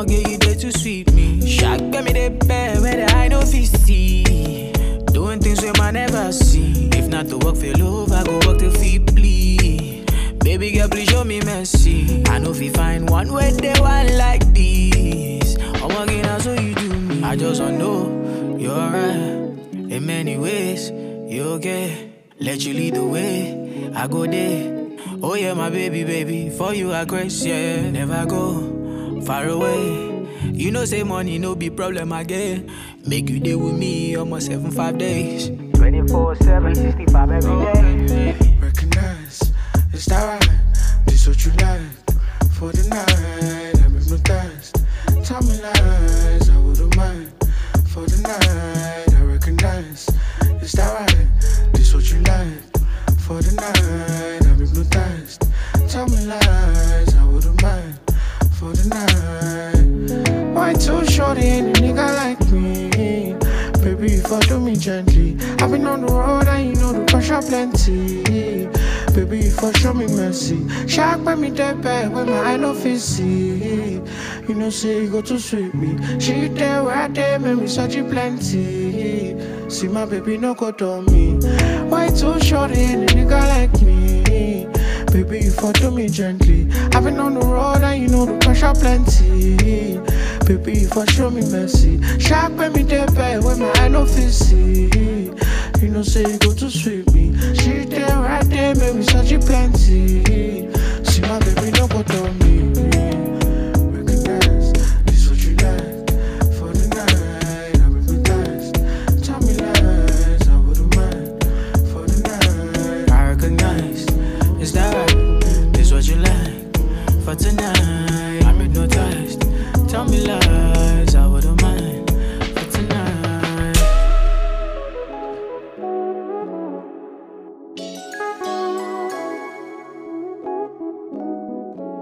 I'ma get you there to sweet me. Shock get me the bed where the eye no fit see. Doing things we might never see. If not to work for love, I go work to feel bleed. Baby girl, please show me mercy. I know if you find one way they want like this. I'm working out so you do me. I just wanna know you're alright. In many ways, you okay. Let you lead the way, I go there. Oh yeah, my baby, baby. For you I crazy, yeah. Never go far away. You know say money no be problem again. Make you day with me almost 7-5 days. 24/7, 65 every day. Recognize, is that right? This what you like for the night. I'm hypnotized. Tell me lies, I wouldn't mind. For the night, I recognize. Is that right? This what you like for the night. I'm hypnotized. Tell me lies, I wouldn't mind. For the night. Why too shorty ain't a nigga like me? Baby, you follow me gently. I've been on the road and you know the pressure plenty. Baby, you for show me mercy. Shock by me dead back when my eye no fit see. You know say you go to sweet me. She there where I there, make me such a plenty. See my baby no go to me. Why too shorty ain't a nigga like me? Baby, you follow me gently. I've been on the road and you know the pressure plenty. Baby, you for show me mercy. Shock by me dead back when my eye no fit see. You know say you go to sweet me. She there right there, make me such a plenty. See my baby no go to me. Recognize, this what you like for the night. I'm hypnotized. Tell me lies, I wouldn't mind. For the night, I recognize, is that right? This what you like for tonight.